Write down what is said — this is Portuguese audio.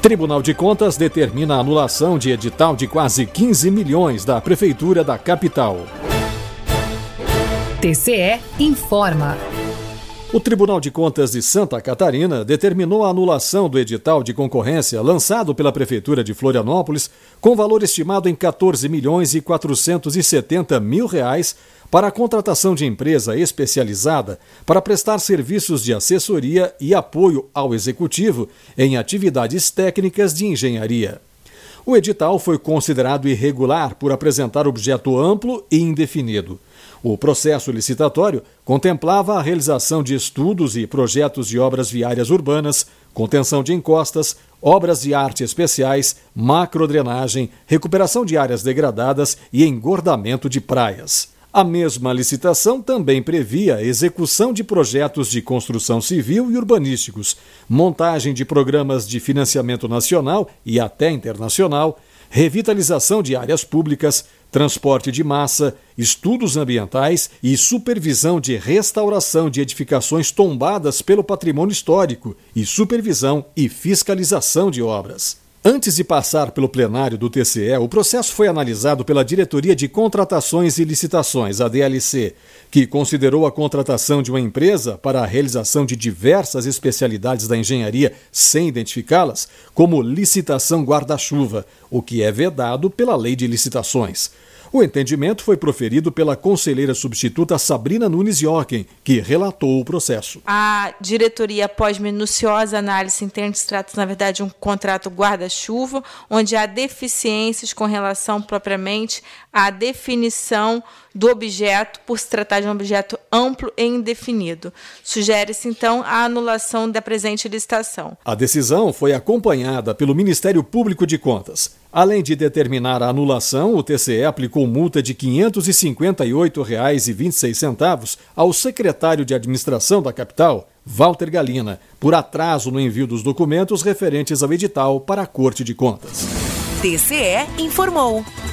Tribunal de Contas determina a anulação de edital de quase 15 milhões da Prefeitura da capital. TCE informa. O Tribunal de Contas de Santa Catarina determinou a anulação do edital de concorrência lançado pela Prefeitura de Florianópolis com valor estimado em 14 milhões e 470 mil reais para a contratação de empresa especializada para prestar serviços de assessoria e apoio ao Executivo em atividades técnicas de engenharia. O edital foi considerado irregular por apresentar objeto amplo e indefinido. O processo licitatório contemplava a realização de estudos e projetos de obras viárias urbanas, contenção de encostas, obras de arte especiais, macrodrenagem, recuperação de áreas degradadas e engordamento de praias. A mesma licitação também previa a execução de projetos de construção civil e urbanísticos, montagem de programas de financiamento nacional e até internacional, revitalização de áreas públicas, transporte de massa, estudos ambientais e supervisão de restauração de edificações tombadas pelo patrimônio histórico e supervisão e fiscalização de obras. Antes de passar pelo plenário do TCE, o processo foi analisado pela Diretoria de Contratações e Licitações, a DLC, que considerou a contratação de uma empresa para a realização de diversas especialidades da engenharia sem identificá-las como licitação guarda-chuva, o que é vedado pela Lei de Licitações. O entendimento foi proferido pela conselheira substituta Sabrina Nunes Jochen, que relatou o processo. A diretoria, após minuciosa análise interna, se trata, na verdade, de um contrato guarda-chuva, onde há deficiências com relação propriamente à definição do objeto, por se tratar de um objeto amplo e indefinido. Sugere-se, então, a anulação da presente licitação. A decisão foi acompanhada pelo Ministério Público de Contas. Além de determinar a anulação, o TCE aplicou multa de R$ 558,26 ao secretário de Administração da capital, Walter Galina, por atraso no envio dos documentos referentes ao edital para a Corte de Contas. TCE informou.